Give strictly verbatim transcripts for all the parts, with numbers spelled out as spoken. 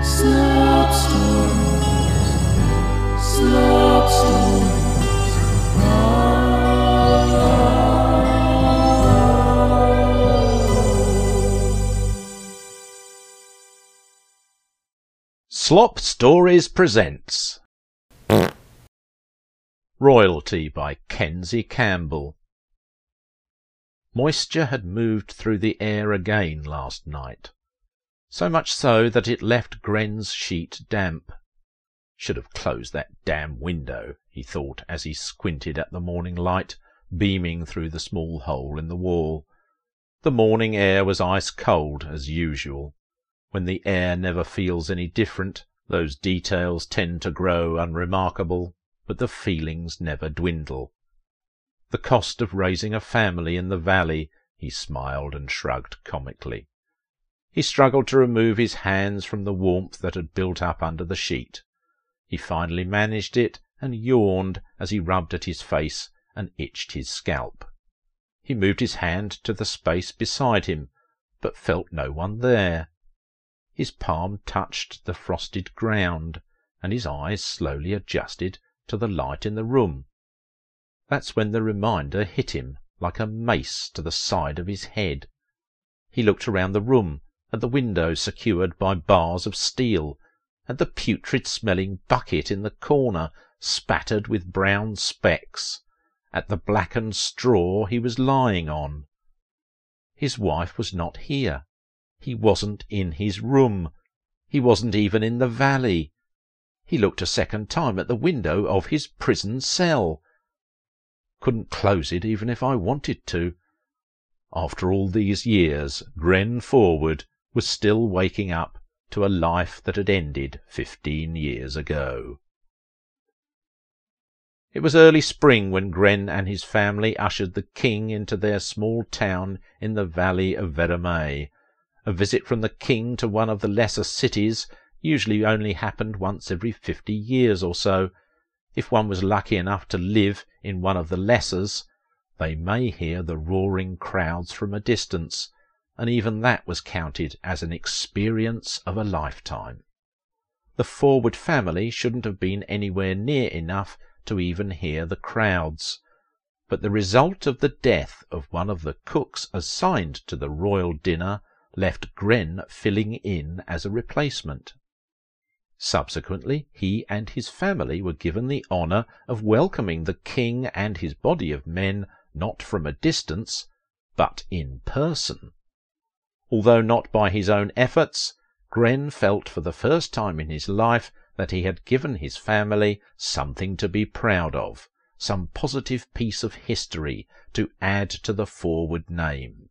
Slop Stories, Slop Stories. Slop Stories presents Royalty by Kenzie Campbell. Moisture had moved through the air again last night, so much so that it left Gren's sheet damp. Should have closed that damn window, he thought as he squinted at the morning light beaming through the small hole in the wall. The morning air was ice cold as usual. When the air never feels any different, those details tend to grow unremarkable, but the feelings never dwindle. The cost of raising a family in the valley, he smiled and shrugged comically. He struggled to remove his hands from the warmth that had built up under the sheet. He finally managed it and yawned as he rubbed at his face and itched his scalp. He moved his hand to the space beside him, but felt no one there. His palm touched the frosted ground, and his eyes slowly adjusted to the light in the room. That's when the reminder hit him like a mace to the side of his head. He looked around the room, at the window secured by bars of steel, at the putrid-smelling bucket in the corner spattered with brown specks, at the blackened straw he was lying on. His wife was not here. He wasn't in his room. He wasn't even in the valley. He looked a second time at the window of his prison cell. Couldn't close it even if I wanted to. After all these years, Gren Forward was still waking up to a life that had ended fifteen years ago. It was early spring when Gren and his family ushered the king into their small town in the valley of Veremay. A visit from the king to one of the lesser cities usually only happened once every fifty years or so. If one was lucky enough to live in one of the lessers, they may hear the roaring crowds from a distance, and even that was counted as an experience of a lifetime. The Forward family shouldn't have been anywhere near enough to even hear the crowds, but the result of the death of one of the cooks assigned to the royal dinner left Gren filling in as a replacement. Subsequently, he and his family were given the honour of welcoming the king and his body of men not from a distance, but in person. Although not by his own efforts, Gren felt for the first time in his life that he had given his family something to be proud of, some positive piece of history to add to the Forward name.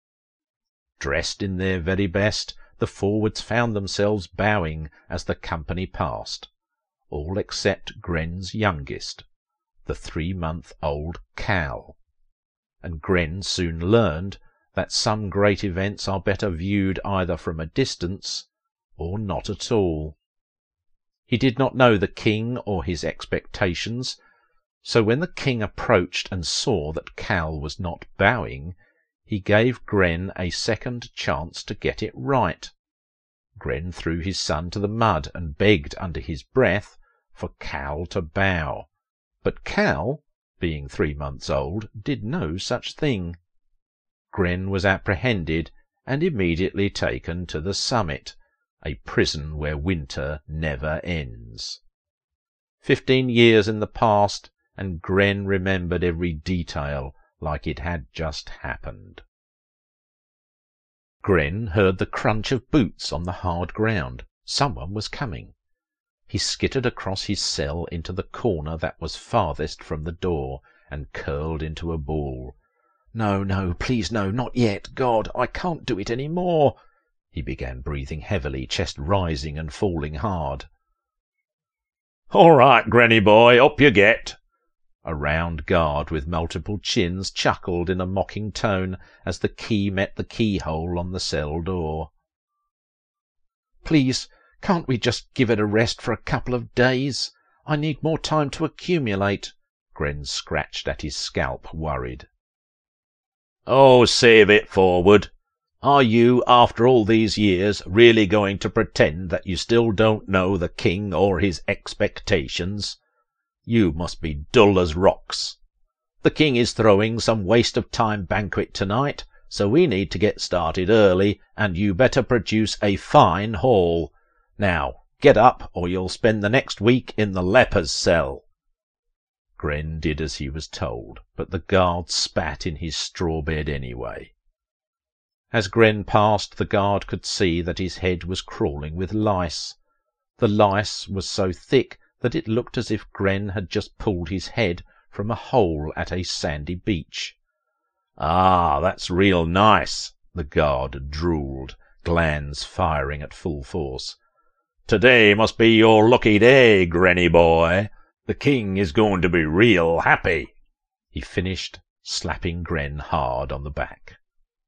Dressed in their very best, the Forwards found themselves bowing as the company passed, all except Gren's youngest, the three-month-old Cal. And Gren soon learned that some great events are better viewed either from a distance or not at all. He did not know the king or his expectations, so when the king approached and saw that Cal was not bowing, he gave Gren a second chance to get it right. Gren threw his son to the mud and begged under his breath for Cal to bow. But Cal, being three months old, did no such thing. Gren was apprehended and immediately taken to the summit, a prison where winter never ends. Fifteen years in the past, and Gren remembered every detail like it had just happened. Gren heard the crunch of boots on the hard ground. Someone was coming. He skittered across his cell into the corner that was farthest from the door, and curled into a ball. "No, no, please no, not yet. God, I can't do it any more." He began breathing heavily, chest rising and falling hard. "All right, Granny boy, up you get." A round guard with multiple chins chuckled in a mocking tone as the key met the keyhole on the cell door. "Please, can't we just give it a rest for a couple of days? I need more time to accumulate." Gren scratched at his scalp, worried. "Oh, save it, Forward. Are you, after all these years, really going to pretend that you still don't know the king or his expectations? You must be dull as rocks. The king is throwing some waste-of-time banquet tonight, so we need to get started early, and you better produce a fine haul. Now, get up, or you'll spend the next week in the leper's cell." Gren did as he was told, but the guard spat in his straw bed anyway. As Gren passed, the guard could see that his head was crawling with lice. The lice was so thick that it looked as if Gren had just pulled his head from a hole at a sandy beach. "Ah, that's real nice," the guard drooled, glands firing at full force. "Today must be your lucky day, Granny boy. The king is going to be real happy," he finished, slapping Gren hard on the back.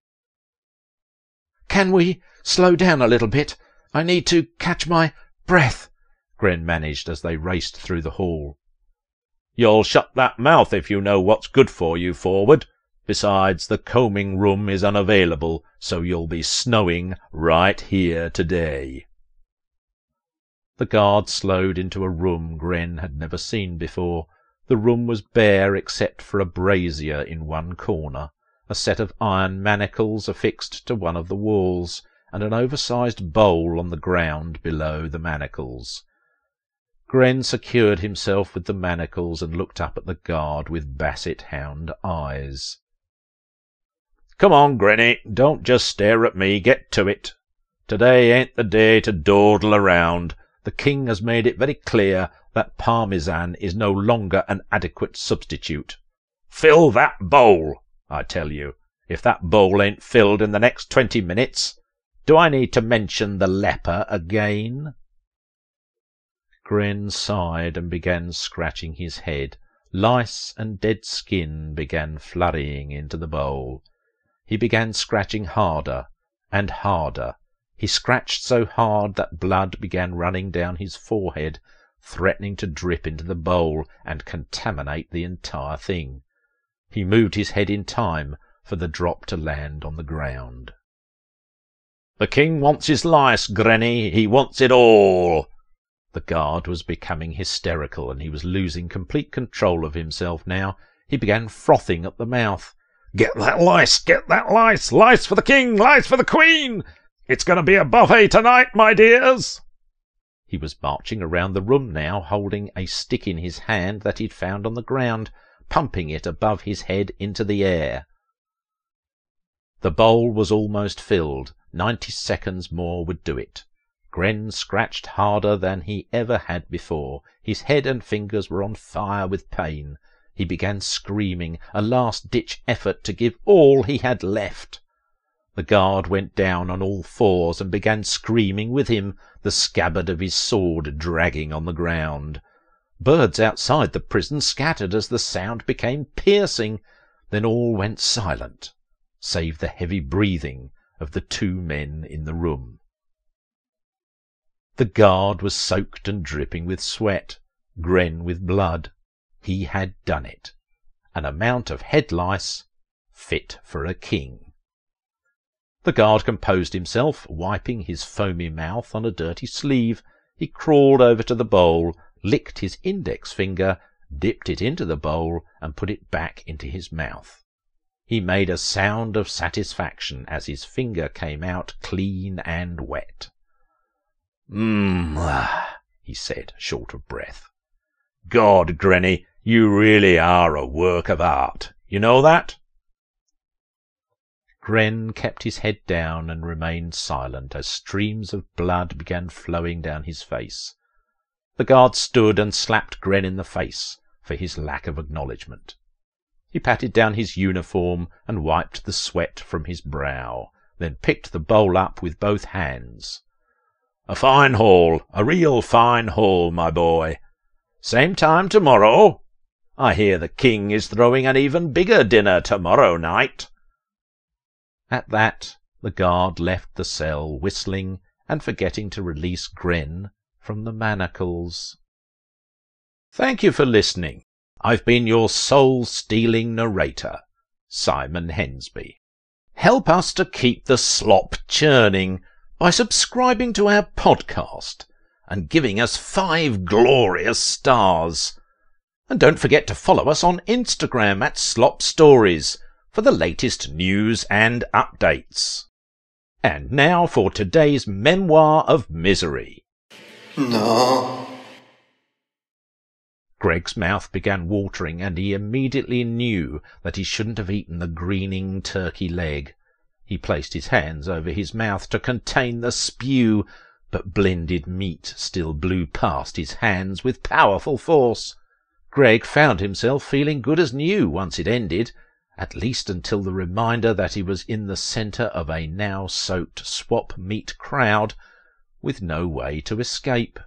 "Can we slow down a little bit? I need to catch my breath," Gren managed as they raced through the hall. "You'll shut that mouth if you know what's good for you, forward. Besides, the combing room is unavailable, so you'll be snowing right here today." The guard slowed into a room Gren had never seen before. The room was bare except for a brazier in one corner, a set of iron manacles affixed to one of the walls, and an oversized bowl on the ground below the manacles. Gren secured himself with the manacles and looked up at the guard with basset-hound eyes. "Come on, Granny, don't just stare at me, get to it. Today ain't the day to dawdle around. The king has made it very clear that Parmesan is no longer an adequate substitute. Fill that bowl, I tell you. If that bowl ain't filled in the next twenty minutes, do I need to mention the leper again?" Gren sighed and began scratching his head. Lice and dead skin began flurrying into the bowl. He began scratching harder and harder. He scratched so hard that blood began running down his forehead, threatening to drip into the bowl and contaminate the entire thing. He moved his head in time for the drop to land on the ground. "The king wants his lice, Granny. He wants it all." The guard was becoming hysterical, and he was losing complete control of himself now. He began frothing at the mouth. "Get that lice! Get that lice! Lice for the king! Lice for the queen! It's going to be a buffet tonight, my dears!" He was marching around the room now, holding a stick in his hand that he'd found on the ground, pumping it above his head into the air. The bowl was almost filled. Ninety seconds more would do it. Gren scratched harder than he ever had before. His head and fingers were on fire with pain. He began screaming, a last-ditch effort to give all he had left. The guard went down on all fours and began screaming with him, the scabbard of his sword dragging on the ground. Birds outside the prison scattered as the sound became piercing. Then all went silent, save the heavy breathing of the two men in the room. The guard was soaked and dripping with sweat, Gren with blood. He had done it. An amount of head lice fit for a king. The guard composed himself, wiping his foamy mouth on a dirty sleeve. He crawled over to the bowl, licked his index finger, dipped it into the bowl, and put it back into his mouth. He made a sound of satisfaction as his finger came out clean and wet. "Mmm," he said, short of breath. "God, Granny, you really are a work of art. You know that?" Gren kept his head down and remained silent as streams of blood began flowing down his face. The guard stood and slapped Gren in the face for his lack of acknowledgment. He patted down his uniform and wiped the sweat from his brow, then picked the bowl up with both hands. "A fine haul, a real fine haul, my boy. Same time tomorrow. I hear the king is throwing an even bigger dinner tomorrow night." At that, the guard left the cell, whistling and forgetting to release Gren from the manacles. Thank you for listening. I've been your soul-stealing narrator, Simon Hensby. help us to keep the slop churning by subscribing to our podcast and giving us five glorious stars. And don't forget to follow us on Instagram at Slop Stories for the latest news and updates. And now for today's Memoir of Misery. No. Greg's mouth began watering, and he immediately knew that he shouldn't have eaten the greening turkey leg. He placed his hands over his mouth to contain the spew, but blended meat still blew past his hands with powerful force. Greg found himself feeling good as new once it ended, at least until the reminder that he was in the centre of a now-soaked swap-meat crowd, with no way to escape.